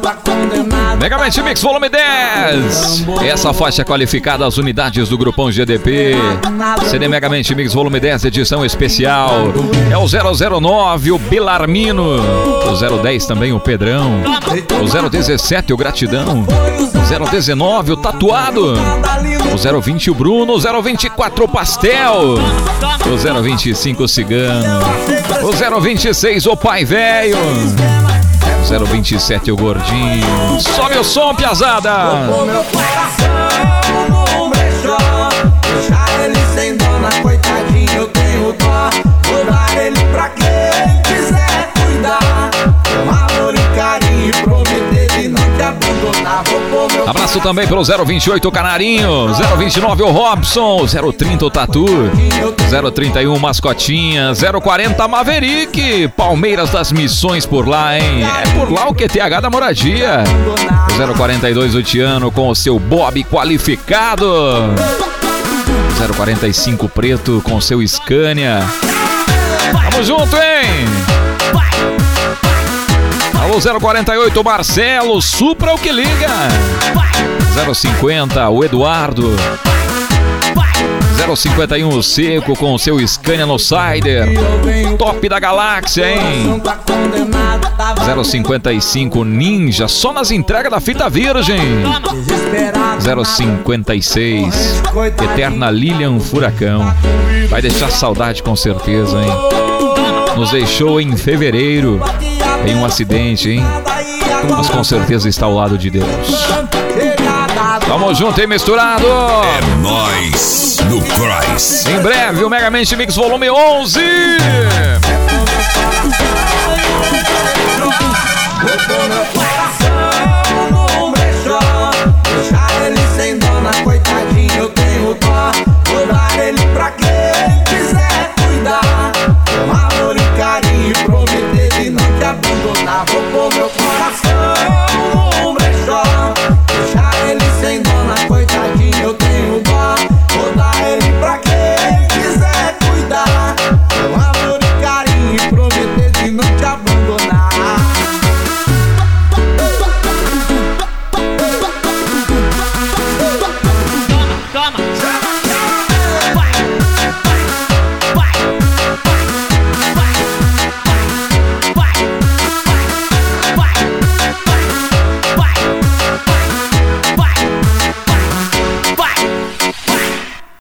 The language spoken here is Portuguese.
Megamente Mix volume 10. Essa faixa qualificada às unidades do Grupão GDP. CD Megamente Mix volume 10, edição especial. É o 009, o Belarmino. O 010 também, o Pedrão. O 017, o Gratidão. O 019, o Tatuado. O 020, o Bruno. O 024, o Pastel. O 025, o Cigano. O 026, o Pai Velho. 027, o Gordinho. Sobe o som, piazada. Meu coração no brechó, deixar ele sem dona, coitadinho, eu tenho dó. Vou dar ele pra quem quiser cuidar, com amor e carinho, prometer de não te abandonar. Abraço também pelo 028, o Canarinho. 029, o Robson. 030, o Tatu. 031, Mascotinha. 040, Maverick. Palmeiras das Missões por lá, hein? É por lá o QTH da moradia. O 042, o Tiano com o seu Bob qualificado. 045, Preto com o seu Scania. Tamo junto, hein? Alô, 048, Marcelo, Supra o que liga. 050, o Eduardo. 051, o Seco com o seu Scania no Cider. Top da galáxia, hein? 055, Ninja, só nas entregas da fita virgem. 056, Eterna Lilian Furacão. Vai deixar saudade com certeza, hein? Nos deixou em fevereiro em um acidente, hein? Mas com certeza está ao lado de Deus. Tamo junto, hein, misturado? É nóis no Cross. Em breve, o Megamente Mix volume 11. Meu